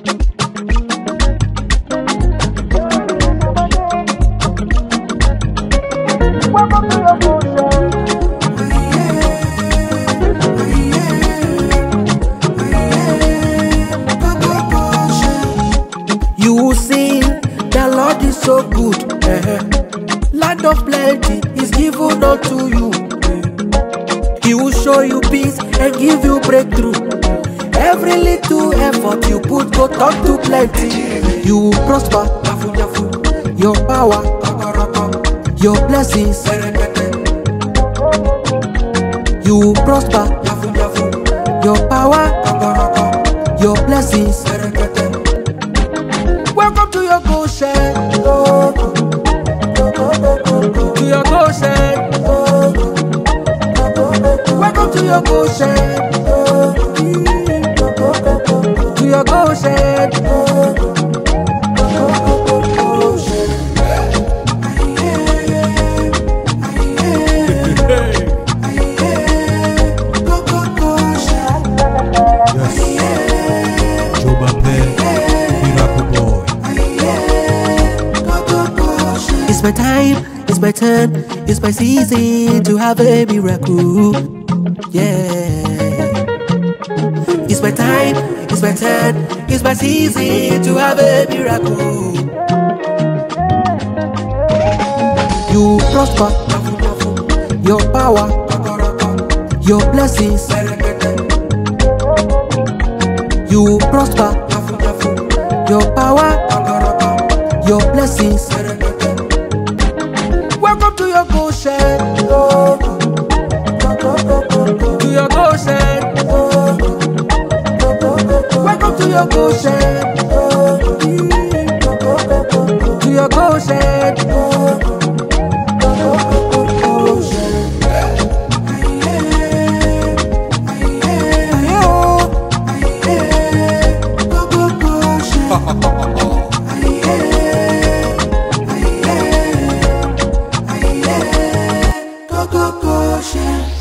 You will see the Lord is so good. Land of plenty is given unto you. He will show you peace and give you breakthrough. Every little effort you put go turn to plenty. You will prosper. Your power, your blessings. You will prosper. Your power, your blessings. Welcome to your Goshen. To your Goshen. Welcome to your Goshen. To your Goshen. It's my time, it's my turn, it's my season to have a miracle. Yeah. It's my time, it's my turn, it's my season to have a miracle. You prosper, your power, your blessings. You prosper, your power, your blessings. Welcome to your Goshen. To your Goshen. Welcome to your Goshen. To your Goshen. Goshen.